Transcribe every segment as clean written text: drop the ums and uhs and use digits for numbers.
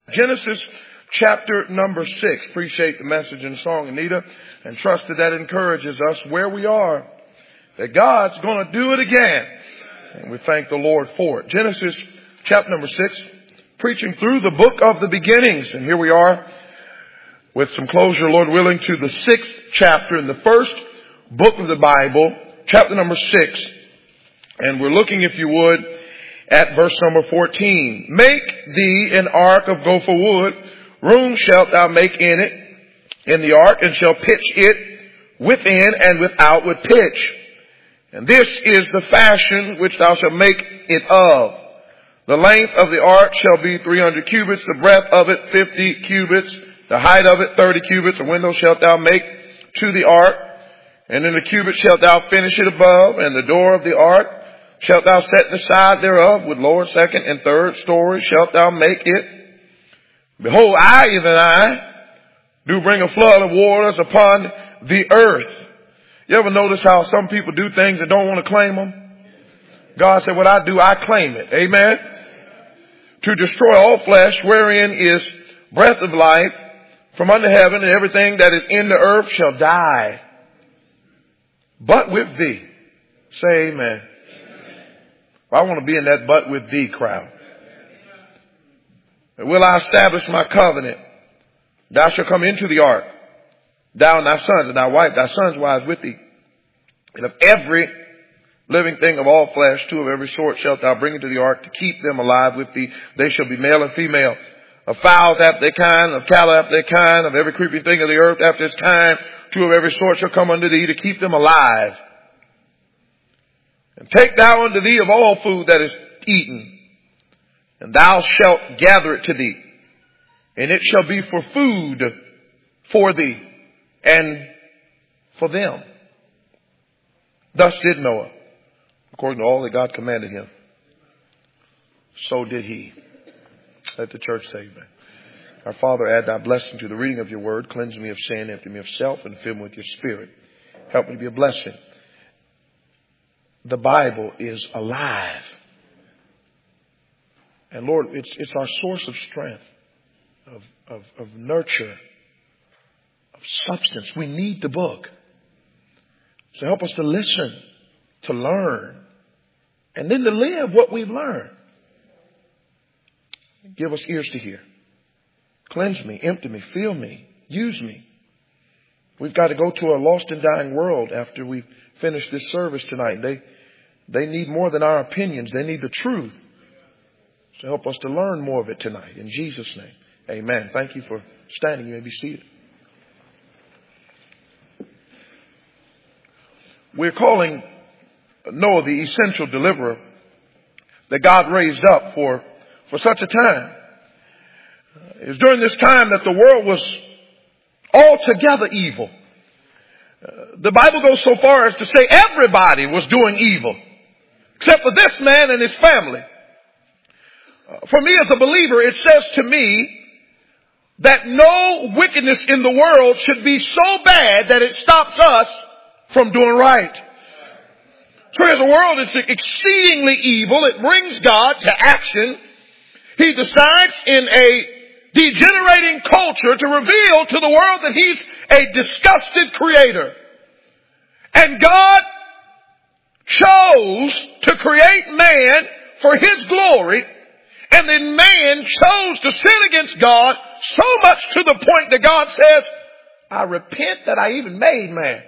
Genesis chapter number 6. Appreciate the message and song, Anita, and trust that encourages us where we are, that God's going to do it again. And we thank the Lord for it. Genesis chapter number 6, preaching through the book of the beginnings. And here we are with some closure, Lord willing, to the 6th chapter in the first book of the Bible, chapter number 6. And we're looking, if you would, at verse number 14. Make thee an ark of gopher wood. Room shalt thou make in it, in the ark, and shall pitch it within and without with pitch. And this is the fashion which thou shalt make it of. The length of the ark shall be 300 cubits, the breadth of it 50 cubits, the height of it 30 cubits. A window shalt thou make to the ark, and in the cubits shalt thou finish it above, and the door of the ark shalt thou set in the side thereof, with lower, second, and third story shalt thou make it. Behold, I, even I, do bring a flood of waters upon the earth. You ever notice how some people do things and don't want to claim them? God said, what I do, I claim it. Amen. To destroy all flesh, wherein is breath of life, from under heaven, and everything that is in the earth shall die. But with thee. Say amen. I want to be in that but with thee crowd. Will I establish my covenant? Thou shalt come into the ark, thou and thy sons and thy wife, thy sons' wives with thee. And of every living thing of all flesh, two of every sort shalt thou bring into the ark to keep them alive with thee. They shall be male and female. Of fowls after their kind, of cattle after their kind, of every creeping thing of the earth after its kind, two of every sort shall come unto thee to keep them alive. And take thou unto thee of all food that is eaten, and thou shalt gather it to thee, and it shall be for food for thee and for them. Thus did Noah, according to all that God commanded him. So did he. Let the church say amen. Our Father, add thy blessing to the reading of your word. Cleanse me of sin, empty me of self, and fill me with your spirit. Help me to be a blessing. The Bible is alive. And Lord, it's our source of strength, of nurture, of substance. We need the book. So help us to listen, to learn, and then to live what we've learned. Give us ears to hear. Cleanse me, empty me, fill me, use me. We've got to go to a lost and dying world after we've finished this service tonight. They need more than our opinions. They need the truth. So help us to learn more of it tonight. In Jesus' name, amen. Thank you for standing. You may be seated. We're calling Noah the essential deliverer that God raised up for such a time. It was during this time that the world was altogether evil. The Bible goes so far as to say everybody was doing evil, except for this man and his family. For me as a believer, it says to me that no wickedness in the world should be so bad that it stops us from doing right. So as the world is exceedingly evil, it brings God to action. He decides in a degenerating culture to reveal to the world that He's a disgusted creator. And God chose to create man for His glory. And then man chose to sin against God so much to the point that God says, I repent that I even made man.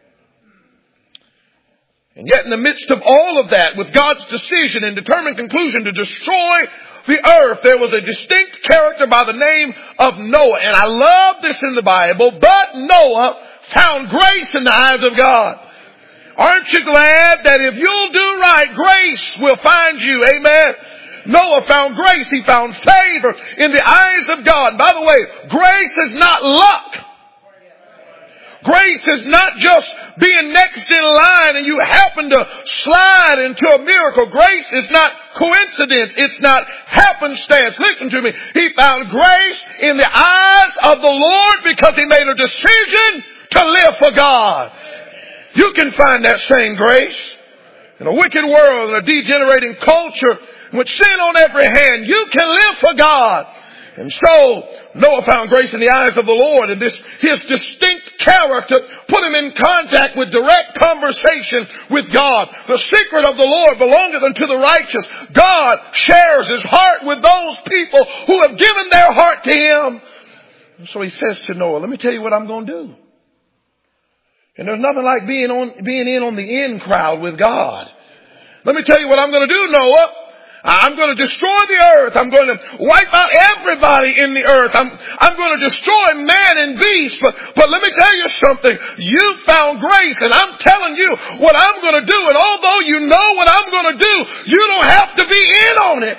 And yet in the midst of all of that, with God's decision and determined conclusion to destroy the earth, there was a distinct character by the name of Noah. And I love this in the Bible. But Noah found grace in the eyes of God. Aren't you glad that if you'll do right, grace will find you? Amen. Noah found grace. He found favor in the eyes of God. And by the way, grace is not luck. Grace is not just being next in line and you happen to slide into a miracle. Grace is not coincidence. It's not happenstance. Listen to me. He found grace in the eyes of the Lord because he made a decision to live for God. You can find that same grace in a wicked world, in a degenerating culture with sin on every hand. You can live for God. And so Noah found grace in the eyes of the Lord, and his distinct character put him in contact with direct conversation with God. The secret of the Lord belongeth unto the righteous. God shares his heart with those people who have given their heart to him. And so he says to Noah, let me tell you what I'm going to do. And there's nothing like being in on the in crowd with God. Let me tell you what I'm going to do, Noah. I'm going to destroy the earth. I'm going to wipe out everybody in the earth. I'm going to destroy man and beast. But let me tell you something. You found grace, and I'm telling you what I'm going to do. And although you know what I'm going to do, you don't have to be in on it.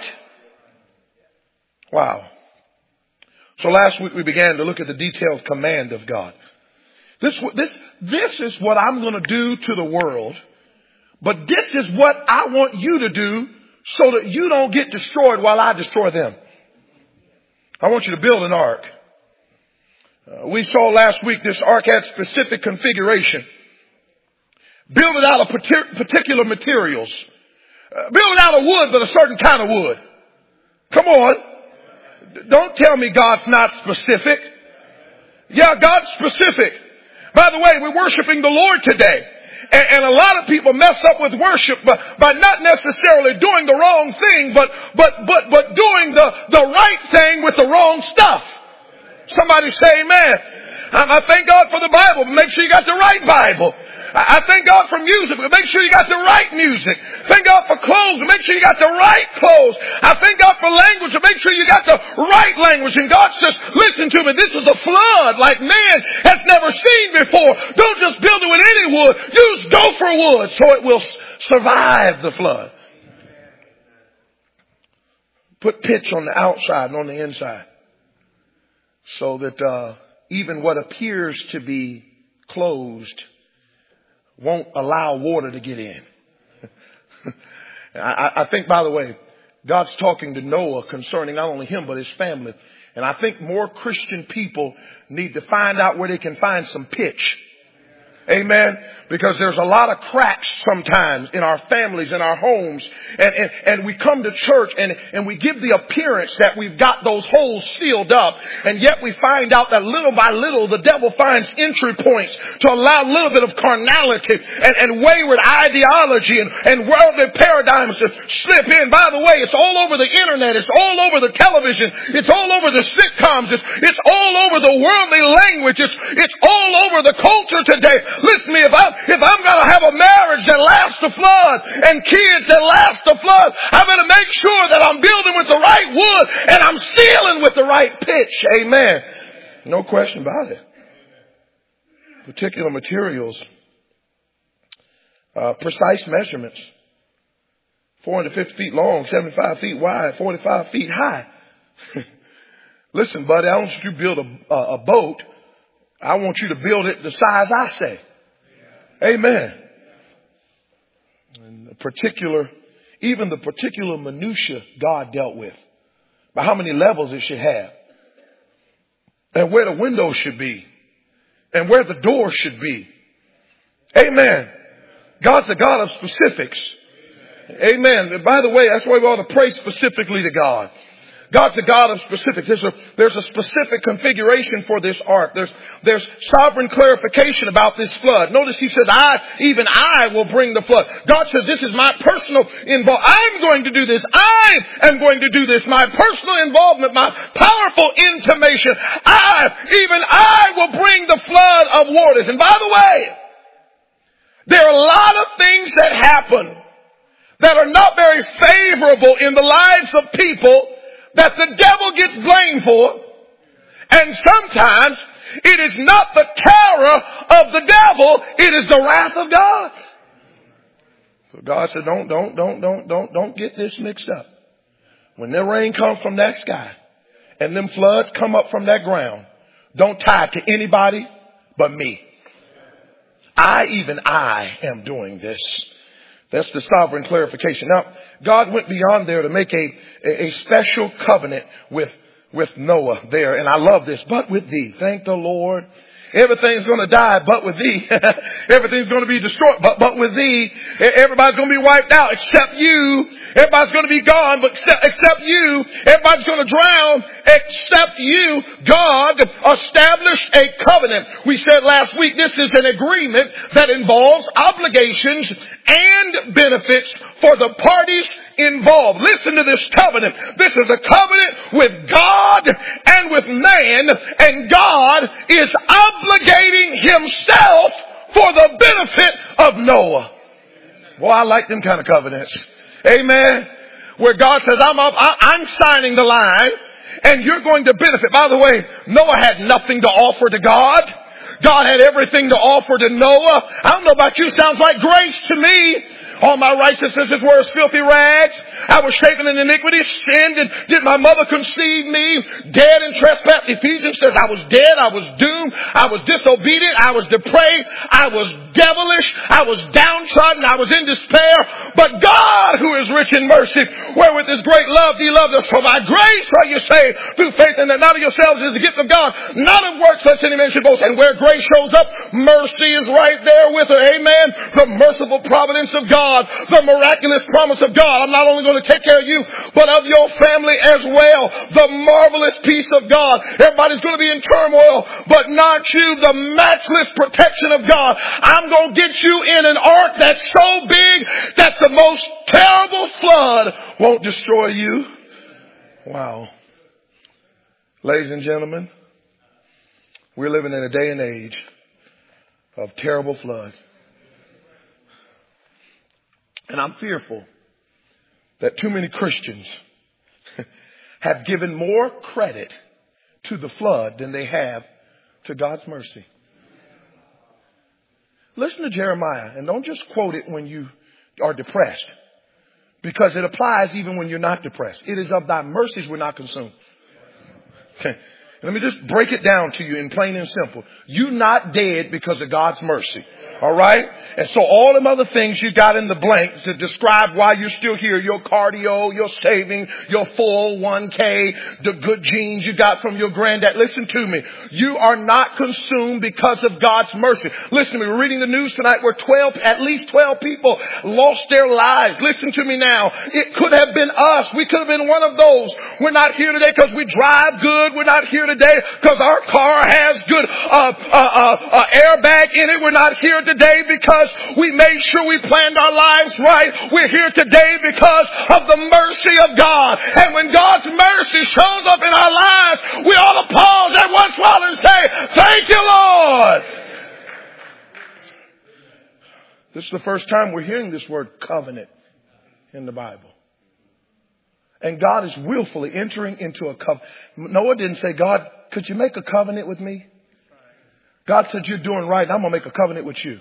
Wow. So last week we began to look at the detailed command of God. This is what I'm going to do to the world. But this is what I want you to do so that you don't get destroyed while I destroy them. I want you to build an ark. We saw last week this ark had specific configuration. Build it out of particular materials. Build it out of wood, but a certain kind of wood. Come on. Don't tell me God's not specific. Yeah, God's specific. By the way, we're worshiping the Lord today. And a lot of people mess up with worship by not necessarily doing the wrong thing, but doing the right thing with the wrong stuff. Somebody say amen. I thank God for the Bible, but make sure you got the right Bible. I thank God for music, but make sure you got the right music. Thank God for clothes, but make sure you got the right clothes. I thank God for language, but make sure you got the right language. And God says, listen to me, this is a flood like man has never seen before. Don't just build it with any wood. Use gopher wood so it will survive the flood. Put pitch on the outside and on the inside so that even what appears to be closed won't allow water to get in. I think, by the way, God's talking to Noah concerning not only him, but his family. And I think more Christian people need to find out where they can find some pitch. Amen. Because there's a lot of cracks sometimes in our families, in our homes. And we come to church and we give the appearance that we've got those holes sealed up. And yet we find out that little by little the devil finds entry points to allow a little bit of carnality and wayward ideology and worldly paradigms to slip in. By the way, it's all over the internet. It's all over the television. It's all over the sitcoms. It's all over the worldly language. It's all over the culture today. Listen to me, if I'm going to have a marriage that lasts the flood and kids that last the flood, I better make sure that I'm building with the right wood and I'm sealing with the right pitch. Amen. No question about it. Particular materials, precise measurements, 450 feet long, 75 feet wide, 45 feet high. Listen, buddy, I don't want you to build a boat. I want you to build it the size I say. Amen. And even the particular minutia God dealt with, by how many levels it should have, and where the window should be, and where the door should be. Amen. God's a God of specifics. Amen. And by the way, that's why we ought to pray specifically to God. God's a God of specifics. There's a specific configuration for this ark. There's sovereign clarification about this flood. Notice he said, I will bring the flood. God says, this is my personal involvement. I'm going to do this. I am going to do this. My personal involvement, my powerful intimation. I will bring the flood of waters. And by the way, there are a lot of things that happen that are not very favorable in the lives of people that the devil gets blamed for. And sometimes it is not the terror of the devil, it is the wrath of God. So God said, don't get this mixed up. When the rain comes from that sky and them floods come up from that ground, don't tie it to anybody but me. I am doing this. That's the sovereign clarification. Now, God went beyond there to make a special covenant with Noah there. And I love this. But with thee, thank the Lord. Everything's going to die but with thee. Everything's going to be destroyed but with thee. Everybody's going to be wiped out except you. Everybody's going to be gone but except you. Everybody's going to drown except you. God established a covenant. We said last week this is an agreement that involves obligations and benefits for the parties involved. Listen to this covenant. This is a covenant with God and with man, and God is obligating himself for the benefit of Noah. Boy, I like them kind of covenants. Amen. Where God says, I'm signing the line and you're going to benefit. By the way, Noah had nothing to offer to God. God had everything to offer to Noah. I don't know about you, sounds like grace to me. All my righteousness is were as filthy rags. I was shapen in iniquity, sinned, and did my mother conceive me? Dead in trespass. Ephesians says I was dead, I was doomed, I was disobedient, I was depraved, I was devilish, I was downtrodden, I was in despair. But God, who is rich in mercy, wherewith his great love he loved us, for by grace are you saved through faith, and that not of yourselves is the gift of God, not of works lest any man should boast. And where grace shows up, mercy is right there with her. Amen. The merciful providence of God. The miraculous promise of God. I'm not only going to take care of you, but of your family as well. The marvelous peace of God. Everybody's going to be in turmoil, but not you. The matchless protection of God. I'm going to get you in an ark that's so big that the most terrible flood won't destroy you. Wow. Ladies and gentlemen, we're living in a day and age of terrible flood. And I'm fearful that too many Christians have given more credit to the flood than they have to God's mercy. Listen to Jeremiah, and don't just quote it when you are depressed, because it applies even when you're not depressed. It is of thy mercies we're not consumed. Okay. Let me just break it down to you in plain and simple. You're not dead because of God's mercy. All right? And so all them other things you got in the blank to describe why you're still here, your cardio, your saving, your 401k, the good genes you got from your granddad. Listen to me. You are not consumed because of God's mercy. Listen to me. We're reading the news tonight where at least 12 people lost their lives. Listen to me now. It could have been us. We could have been one of those. We're not here today because we drive good. We're not here today because our car has good airbag in it. We're not here today because we made sure we planned our lives right. We're here today because of the mercy of God. And when God's mercy shows up in our lives, we ought to pause at once while and say, thank you, Lord. This is the first time we're hearing this word covenant in the Bible. And God is willfully entering into a covenant. Noah didn't say, God, could you make a covenant with me? God said, you're doing right. I'm going to make a covenant with you.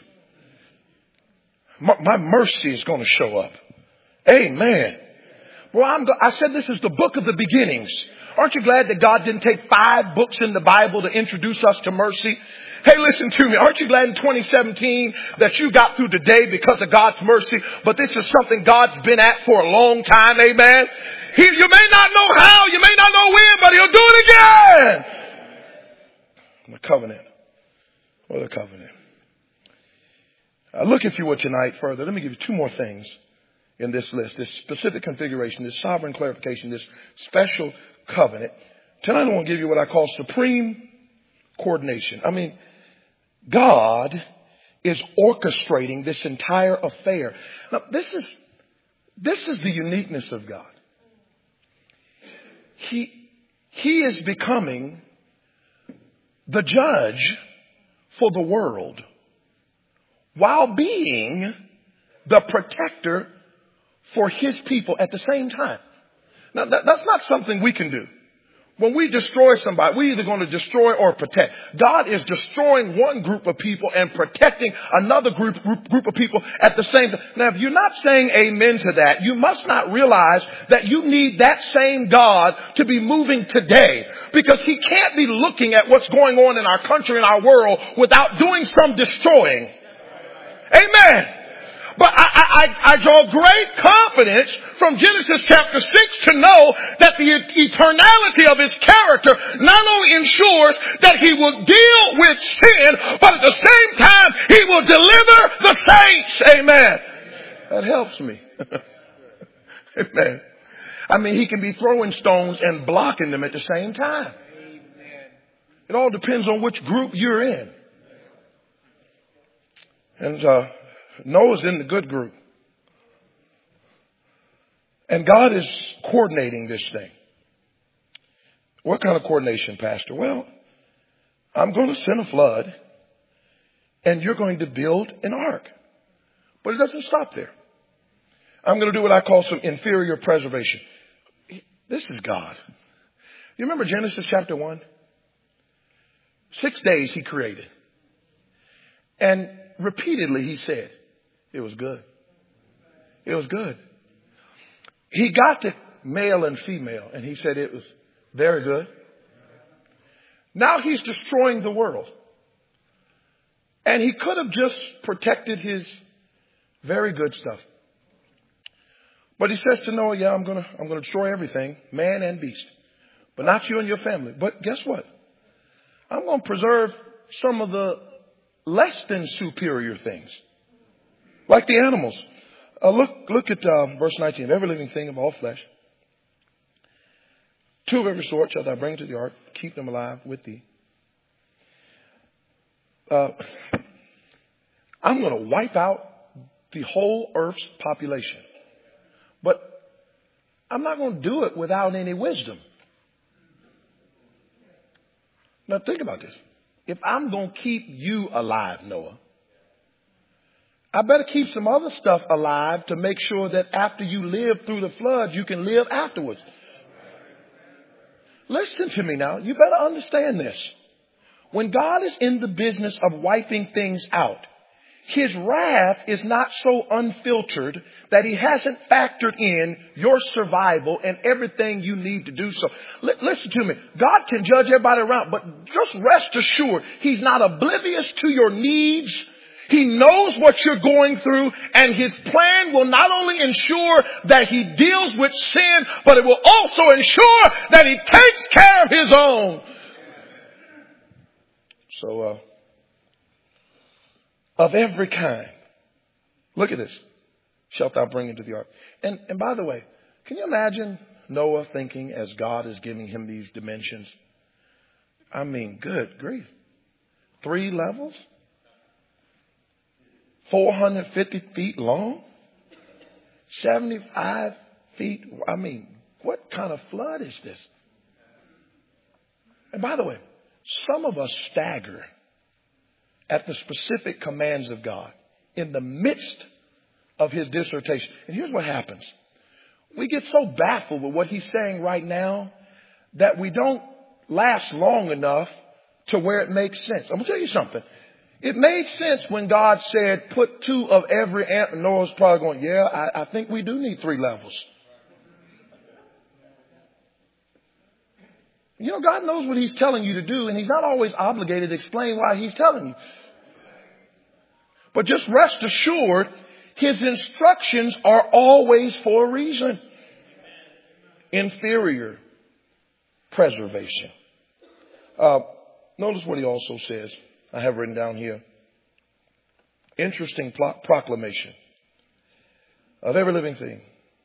My mercy is going to show up. Amen. Well, I said this is the book of the beginnings. Aren't you glad that God didn't take 5 books in the Bible to introduce us to mercy? Hey, listen to me. Aren't you glad in 2017 that you got through today because of God's mercy? But this is something God's been at for a long time. Amen. You may not know how, you may not know when, but he'll do it again. The covenant. What a covenant. Look, if you would, tonight further. Let me give you 2 more things in this list. This specific configuration, this sovereign clarification, this special covenant. Tonight I want to give you what I call supreme coordination. I mean, God is orchestrating this entire affair. Now, this is the uniqueness of God. He is becoming the judge for the world while being the protector for his people at the same time. Now, that's not something we can do. When we destroy somebody, we're either going to destroy or protect. God is destroying one group of people and protecting another group of people at the same time. Now, if you're not saying amen to that, you must not realize that you need that same God to be moving today, because he can't be looking at what's going on in our country and our world without doing some destroying. Amen. But I draw great confidence from Genesis chapter 6 to know that the eternality of his character not only ensures that he will deal with sin, but at the same time he will deliver the saints. Amen. That helps me. Amen. I mean, he can be throwing stones and blocking them at the same time. It all depends on which group you're in. And Noah's in the good group. And God is coordinating this thing. What kind of coordination, Pastor? Well, I'm going to send a flood and you're going to build an ark. But it doesn't stop there. I'm going to do what I call some inferior preservation. This is God. You remember Genesis chapter 1? 6 days he created. And repeatedly he said, it was good. It was good. He got to male and female and he said it was very good. Now he's destroying the world. And he could have just protected his very good stuff. But he says to Noah, yeah, I'm going to destroy everything, man and beast, but not you and your family. But guess what? I'm going to preserve some of the less than superior things, like the animals. Look at verse 19. Of every living thing of all flesh, 2 of every sort shalt thou bring to the ark, keep them alive with thee. I'm going to wipe out the whole earth's population. But I'm not going to do it without any wisdom. Now think about this. If I'm going to keep you alive, Noah, I better keep some other stuff alive to make sure that after you live through the flood, you can live afterwards. Listen to me now. You better understand this. When God is in the business of wiping things out, his wrath is not so unfiltered that he hasn't factored in your survival and everything you need to do so. Listen to me. God can judge everybody around, but just rest assured, he's not oblivious to your needs. He knows what you're going through, and his plan will not only ensure that he deals with sin, but it will also ensure that he takes care of his own. So, of every kind, look at this, shalt thou bring into the ark. And by the way, can you imagine Noah thinking as God is giving him these dimensions? I mean, good grief. 3 levels? 450 feet long? 75 feet? I mean, what kind of flood is this? And by the way, some of us stagger at the specific commands of God in the midst of his dissertation. And here's what happens. We get so baffled with what he's saying right now that we don't last long enough to where it makes sense. I'm going to tell you something. It made sense when God said, put 2 of every ant. Noah's probably going, yeah, I think we do need 3 levels. You know, God knows what he's telling you to do, and he's not always obligated to explain why he's telling you. But just rest assured, his instructions are always for a reason. Inferior preservation. Notice what he also says. I have written down here. Interesting proclamation. Of every living thing,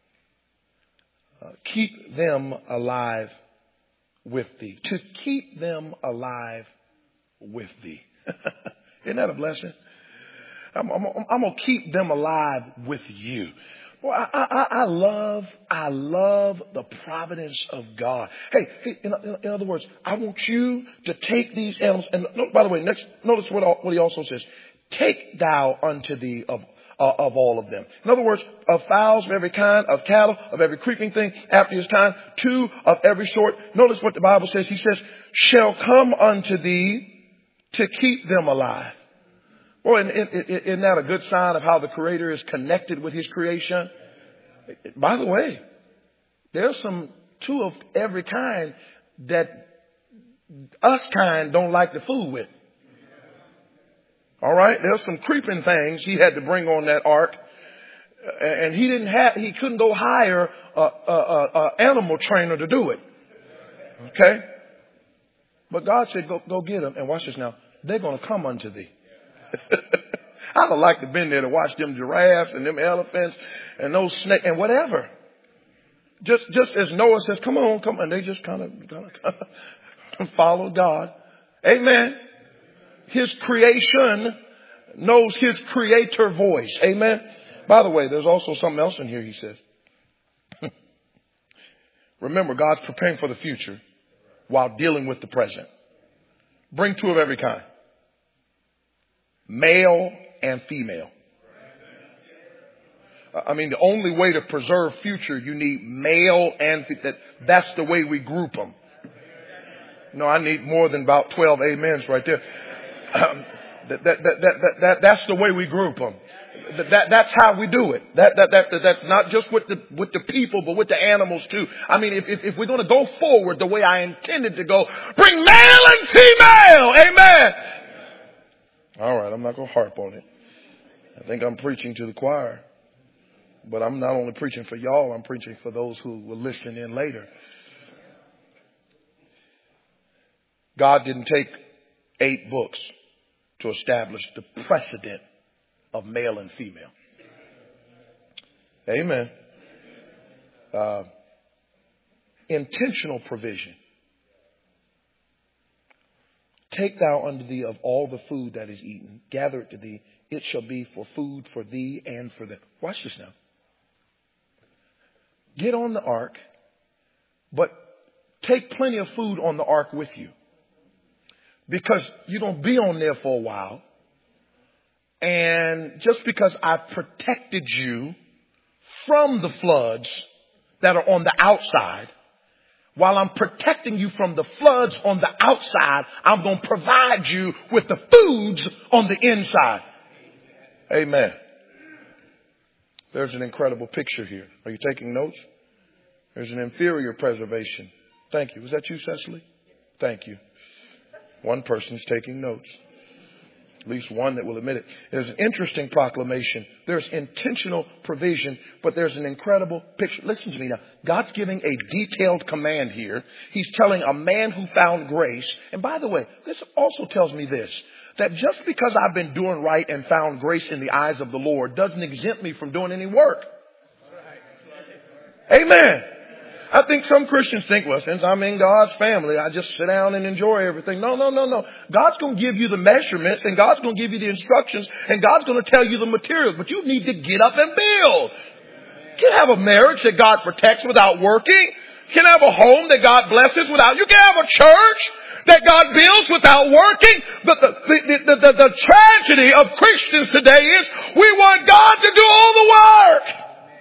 keep them alive with thee. To keep them alive with thee. Isn't that a blessing? I'm going to keep them alive with you. Boy, I love the providence of God. Hey, in other words, I want you to take these animals. And by the way, notice what he also says. Take thou unto thee of all of them. In other words, of fowls of every kind, of cattle, of every creeping thing after his kind, 2 of every sort. Notice what the Bible says. He says, shall come unto thee to keep them alive. Boy, isn't that a good sign of how the Creator is connected with his creation? By the way, there's some 2 of every kind that us kind don't like to fool with. All right. There's some creeping things he had to bring on that ark And he couldn't go hire a animal trainer to do it. Okay? But God said, go get them. And watch this now. They're going to come unto thee. I'd have liked to have been there to watch them giraffes and them elephants and those snakes and whatever. Just as Noah says, come on. And they just kind of follow God. Amen. His creation knows his creator voice. Amen. By the way, there's also something else in here he says. Remember, God's preparing for the future while dealing with the present. Bring two of every kind. Male and female. I mean, the only way to preserve future, you need male and that's the way we group them. No, I need more than about 12 amens right there. That's the way we group them. That's how we do it. That's not just with the people, but with the animals too. I mean, if we're going to go forward the way I intended to go, bring male and female. Amen. All right. I'm not going to harp on it. I think I'm preaching to the choir, but I'm not only preaching for y'all, I'm preaching for those who will listen in later. God didn't take 8 books to establish the precedent of male and female. Amen. Intentional provision. Take thou unto thee of all the food that is eaten, gather it to thee. It shall be for food for thee and for them. Watch this now. Get on the ark, but take plenty of food on the ark with you. Because you're going to be on there for a while. And just because I protected you from the floods that are on the outside, while I'm protecting you from the floods on the outside, I'm going to provide you with the foods on the inside. Amen. There's an incredible picture here. Are you taking notes? There's an inferior preservation. Thank you. Was that you, Cecily? Thank you. One person's taking notes. At least one that will admit it. There's an interesting proclamation. There's intentional provision, but there's an incredible picture. Listen to me now. God's giving a detailed command here. He's telling a man who found grace. And by the way, this also tells me this, that just because I've been doing right and found grace in the eyes of the Lord doesn't exempt me from doing any work. Amen. I think some Christians think, well, since I'm in God's family, I just sit down and enjoy everything. No. God's going to give you the measurements and God's going to give you the instructions and God's going to tell you the materials, but you need to get up and build. You can have a marriage that God protects without working. You can have a home that God blesses without. You can have a church that God builds without working. But the tragedy of Christians today is we want God to do all the work.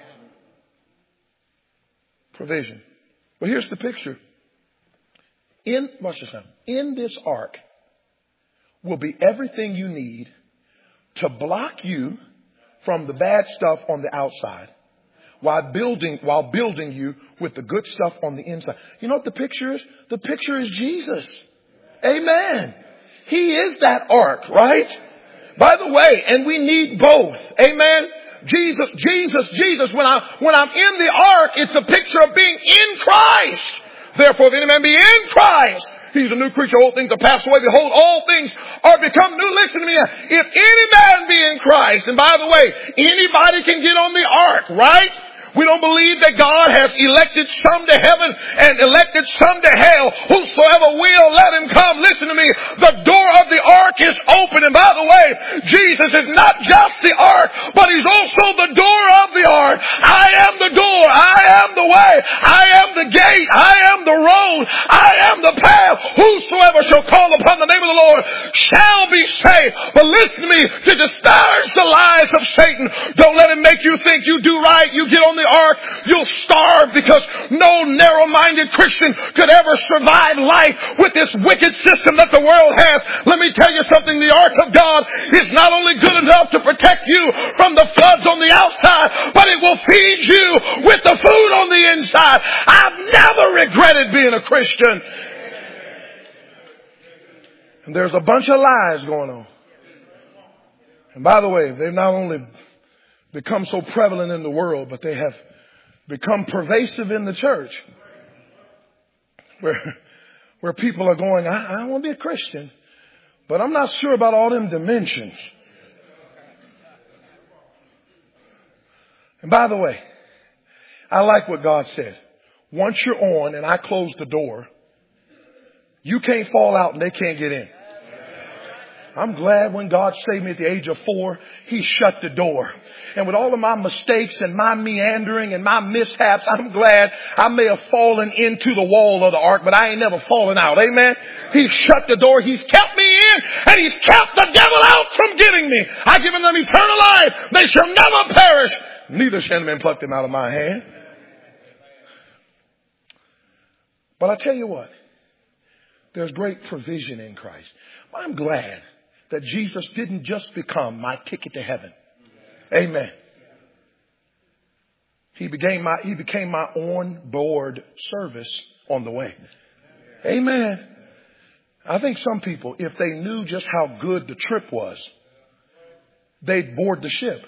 Provision. Well, here's the picture. Watch this now. In this ark will be everything you need to block you from the bad stuff on the outside while building you with the good stuff on the inside. You know what the picture is? The picture is Jesus. Amen. He is that ark, right? By the way, and we need both. Amen. Jesus. When I'm in the ark, it's a picture of being in Christ. Therefore, if any man be in Christ, he's a new creature. Old things are passed away. Behold, all things are become new. Listen to me now. If any man be in Christ, and by the way, anybody can get on the ark, right? We don't believe that God has elected some to heaven and elected some to hell. Whosoever will, let him come. Listen to me. The door of the ark is open. And by the way, Jesus is not just the ark, but he's also the door of the ark. I am the door. I am the way. I am the gate. I am the road. I am the path. Whosoever shall call upon the name of the Lord shall be saved. But listen to me. To disparage the lies of Satan, don't let him make you think you do right. You get on the ark, you'll starve, because no narrow-minded Christian could ever survive life with this wicked system that the world has. Let me tell you something. The ark of God is not only good enough to protect you from the floods on the outside, but it will feed you with the food on the inside. I've never regretted being a Christian. And there's a bunch of lies going on. And by the way, they're not only become so prevalent in the world, but they have become pervasive in the church. Where people are going, I want to be a Christian, but I'm not sure about all them dimensions. And by the way, I like what God said. Once you're on and I close the door, you can't fall out and they can't get in. I'm glad when God saved me at the age of 4, He shut the door. And with all of my mistakes and my meandering and my mishaps, I'm glad I may have fallen into the wall of the ark, but I ain't never fallen out. Amen. He shut the door. He's kept me in and He's kept the devil out from getting me. I've given them eternal life. They shall never perish. Neither shall man pluck them out of my hand. But I tell you what, there's great provision in Christ. I'm glad that Jesus didn't just become my ticket to heaven. Amen. He became my on-board service on the way. Amen. I think some people, if they knew just how good the trip was, they'd board the ship.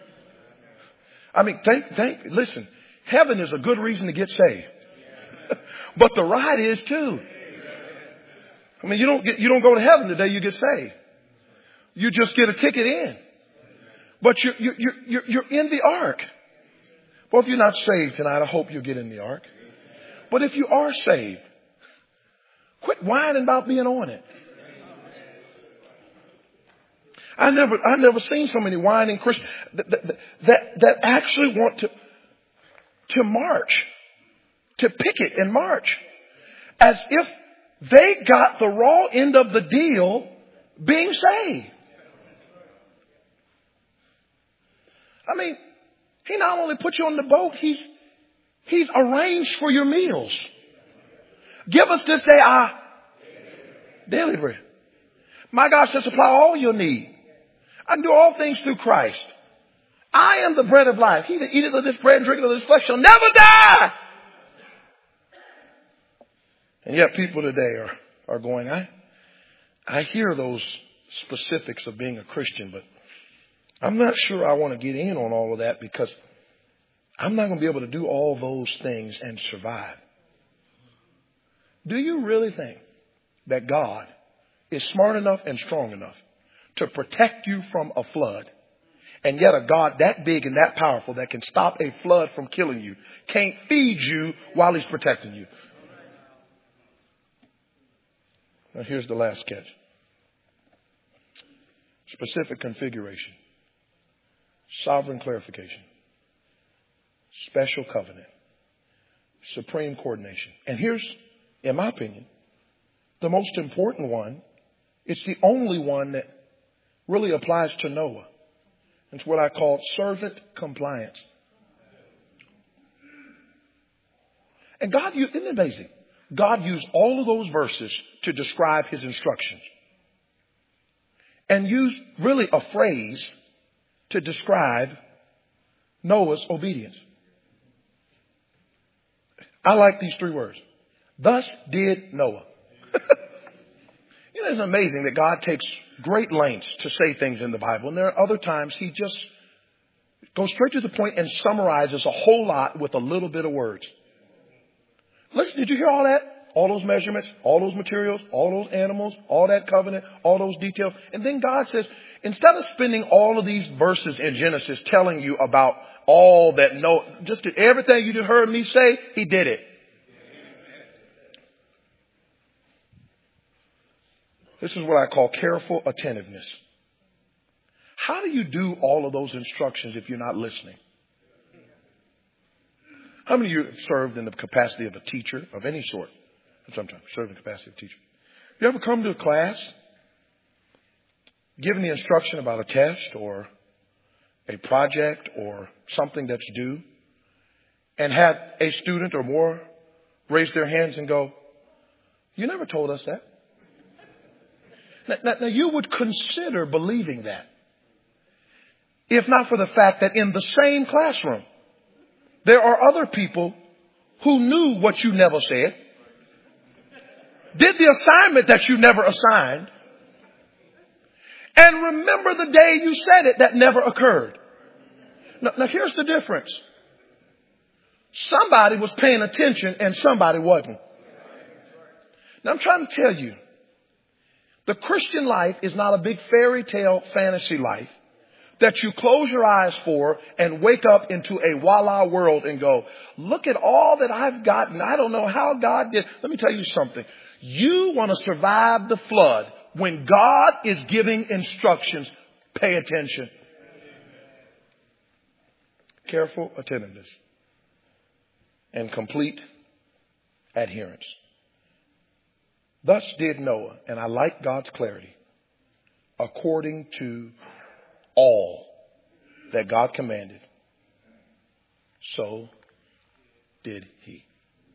I mean, listen, heaven is a good reason to get saved. But the ride is too. I mean, you don't go to heaven the day you get saved. You just get a ticket in. But you're in the ark. Well, if you're not saved tonight, I hope you'll get in the ark. But if you are saved, quit whining about being on it. I never seen so many whining Christians that actually want to march, to picket and march, as if they got the raw end of the deal being saved. I mean, He not only put you on the boat, He's arranged for your meals. Give us this day our daily bread. My God shall supply all your need. I can do all things through Christ. I am the bread of life. He that eateth of this bread and drinketh of this flesh shall never die. And yet people today are going, I hear those specifics of being a Christian, but I'm not sure I want to get in on all of that because I'm not going to be able to do all those things and survive. Do you really think that God is smart enough and strong enough to protect you from a flood? And yet a God that big and that powerful that can stop a flood from killing you can't feed you while He's protecting you. Now here's the last catch. Specific configuration. Sovereign clarification. Special covenant. Supreme coordination. And here's, in my opinion, the most important one. It's the only one that really applies to Noah. It's what I call servant compliance. And God used, isn't it amazing? God used all of those verses to describe His instructions. And used really a phrase to describe Noah's obedience. I like these 3 words. Thus did Noah. You know, it's amazing that God takes great lengths to say things in the Bible. And there are other times He just goes straight to the point and summarizes a whole lot with a little bit of words. Listen, did you hear all that? All those measurements, all those materials, all those animals, all that covenant, all those details. And then God says, instead of spending all of these verses in Genesis telling you about all that just everything you just heard me say, He did it. This is what I call careful attentiveness. How do you do all of those instructions if you're not listening? How many of you have served in the capacity of a teacher of any sort? Sometimes served in the capacity of a teacher. You ever come to a class, given the instruction about a test or a project or something that's due, and had a student or more raise their hands and go, "You never told us that." Now, you would consider believing that, if not for the fact that in the same classroom, there are other people who knew what you never said, did the assignment that you never assigned, and remember the day you said it that never occurred. Now here's the difference. Somebody was paying attention and somebody wasn't. Now I'm trying to tell you, the Christian life is not a big fairy tale fantasy life that you close your eyes for and wake up into a voila world and go, look at all that I've gotten. I don't know how God did. Let me tell you something. You want to survive the flood. When God is giving instructions, pay attention. Careful attentiveness and complete adherence. Thus did Noah, and I like God's clarity, according to all that God commanded, so did he.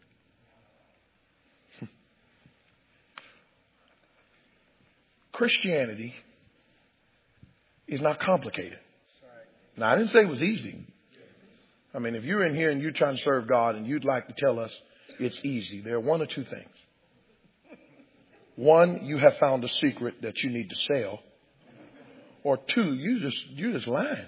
Christianity is not complicated. Now, I didn't say it was easy. I mean, if you're in here and you're trying to serve God and you'd like to tell us it's easy, there are one or two things. One, you have found a secret that you need to sell. Or two, you're just lying.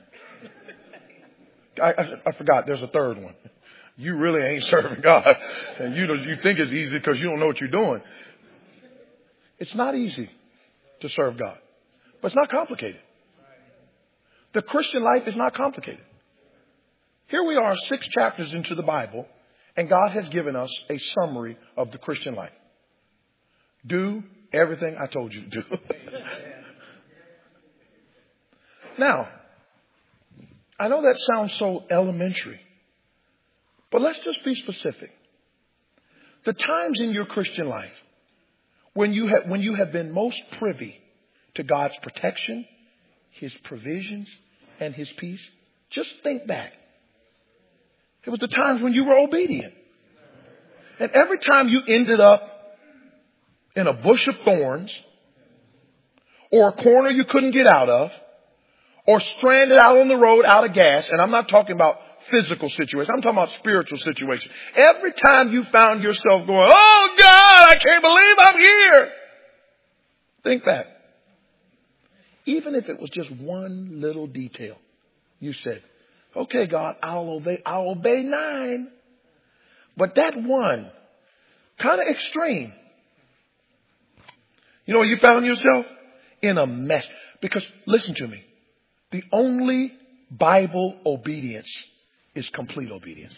I forgot. There's a third one. You really ain't serving God, and you think it's easy because you don't know what you're doing. It's not easy to serve God, but it's not complicated. The Christian life is not complicated. Here we are, 6 chapters into the Bible, and God has given us a summary of the Christian life. Do everything I told you to do. Now, I know that sounds so elementary, but let's just be specific. The times in your Christian life when you have been most privy to God's protection, His provisions, and His peace, just think back. It was the times when you were obedient. And every time you ended up in a bush of thorns, or a corner you couldn't get out of, or stranded out on the road out of gas, and I'm not talking about physical situations, I'm talking about spiritual situations. Every time you found yourself going, oh God, I can't believe I'm here. Think back. Even if it was just one little detail, you said, okay, God, I'll obey 9. But that one, kind of extreme. You know where you found yourself? In a mess. Because, listen to me, the only Bible obedience is complete obedience.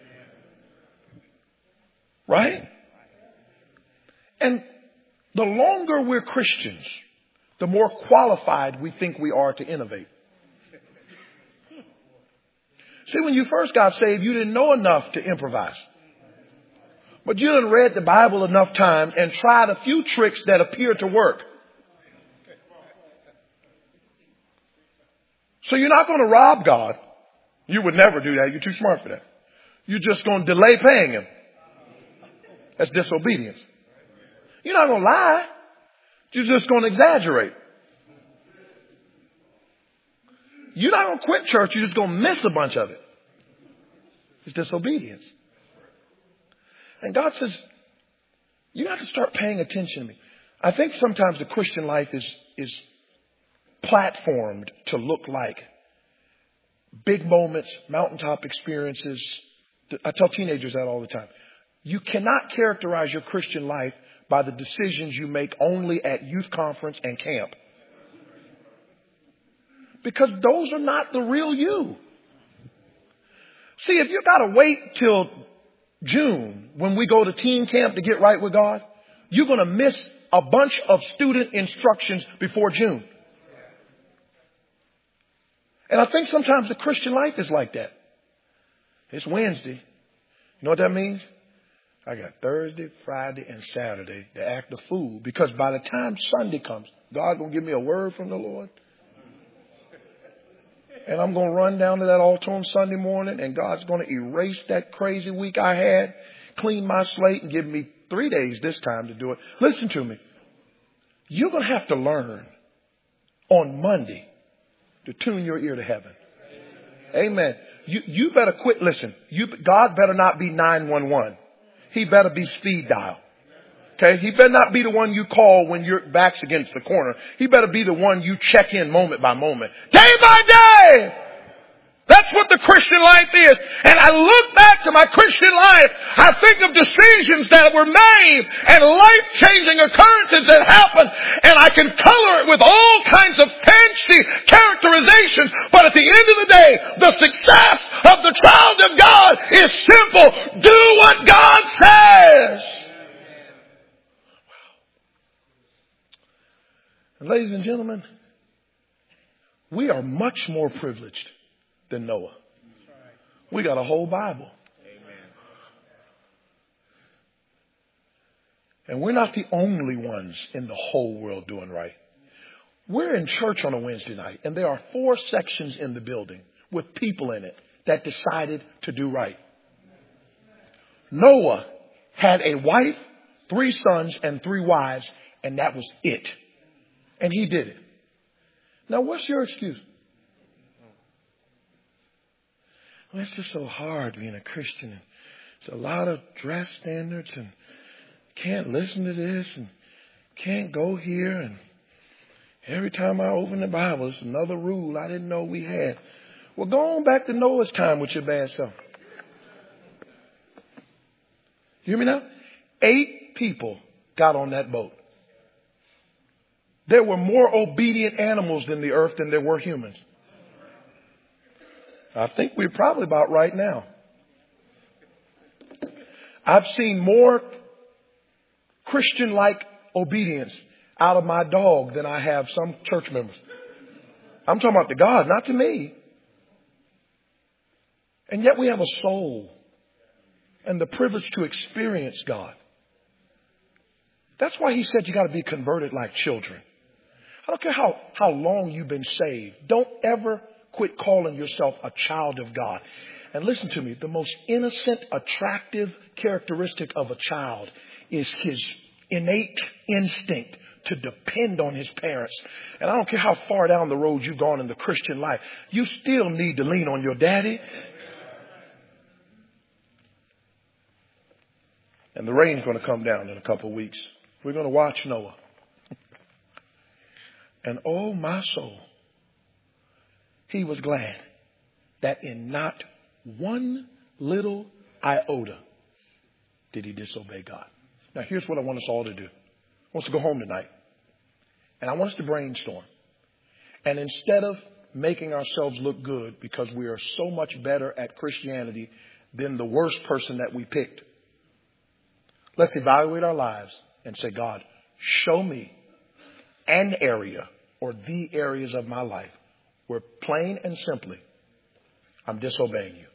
Right? And the longer we're Christians, the more qualified we think we are to innovate. See, when you first got saved, you didn't know enough to improvise. But you done read the Bible enough times and tried a few tricks that appear to work. So you're not going to rob God. You would never do that. You're too smart for that. You're just going to delay paying Him. That's disobedience. You're not going to lie. You're just going to exaggerate. You're not going to quit church. You're just going to miss a bunch of it. It's disobedience. And God says, you have to start paying attention to me. I think sometimes the Christian life is platformed to look like big moments, mountaintop experiences. I tell teenagers that all the time. You cannot characterize your Christian life by the decisions you make only at youth conference and camp. Because those are not the real you. See, if you got to wait till June when we go to teen camp to get right with God, you're going to miss a bunch of student instructions before June. And I think sometimes the Christian life is like that. It's Wednesday. You know what that means? I got Thursday, Friday, and Saturday to act a fool. Because by the time Sunday comes, God's going to give me a word from the Lord. And I'm going to run down to that altar on Sunday morning, and God's going to erase that crazy week I had, clean my slate, and give me 3 days this time to do it. Listen to me. You're going to have to learn on Monday to tune your ear to heaven. Amen. You better quit. Listen, God better not be 911. He better be speed dial. Okay. He better not be the one you call when your back's against the corner. He better be the one you check in moment by moment, day by day. That's what the Christian life is. And I look back to my Christian life. I think of decisions that were made and life-changing occurrences that happened. And I can color it with all kinds of fancy characterizations. But at the end of the day, the success of the child of God is simple. Do what God says. And ladies and gentlemen, we are much more privileged than Noah. We got a whole Bible. And we're not the only ones in the whole world doing right. We're in church on a Wednesday night, and there are 4 sections in the building with people in it that decided to do right. Noah had a wife, 3 sons, and 3 wives, and that was it. And he did it. Now, what's your excuse? Well, it's just so hard being a Christian. It's a lot of dress standards and can't listen to this and can't go here. And every time I open the Bible, it's another rule I didn't know we had. Well, go on back to Noah's time with your bad self. You hear me now? 8 people got on that boat. There were more obedient animals in the earth than there were humans. I think we're probably about right now. I've seen more Christian-like obedience out of my dog than I have some church members. I'm talking about to God, not to me. And yet we have a soul and the privilege to experience God. That's why he said you got to be converted like children. I don't care how long you've been saved. Don't ever quit calling yourself a child of God. And listen to me, the most innocent, attractive characteristic of a child is his innate instinct to depend on his parents. And I don't care how far down the road you've gone in the Christian life, you still need to lean on your daddy. And the rain's going to come down in a couple of weeks. We're going to watch Noah. And oh, my soul, he was glad that in not one little iota did he disobey God. Now, here's what I want us all to do. I want us to go home tonight. And I want us to brainstorm. And instead of making ourselves look good because we are so much better at Christianity than the worst person that we picked, let's evaluate our lives and say, God, show me an area or the areas of my life where plain and simply I'm disobeying you.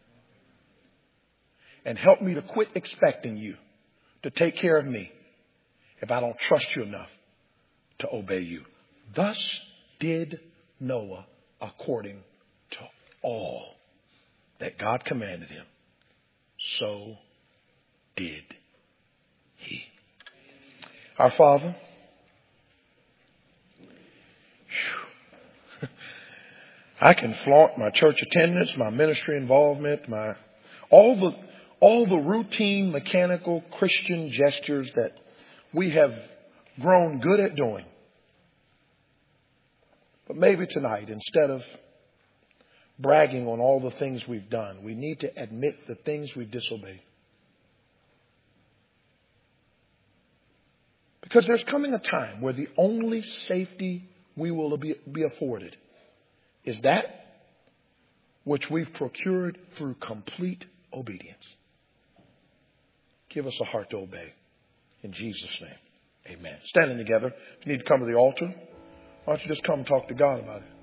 And help me to quit expecting you to take care of me if I don't trust you enough to obey you. Thus did Noah according to all that God commanded him. So did he. Our Father, I can flaunt my church attendance, my ministry involvement, all the routine, mechanical Christian gestures that we have grown good at doing. But maybe tonight, instead of bragging on all the things we've done, we need to admit the things we've disobeyed. Because there's coming a time where the only safety we will be afforded is that which we've procured through complete obedience. Give us a heart to obey. In Jesus' name, amen. Standing together. If you need to come to the altar, why don't you just come and talk to God about it?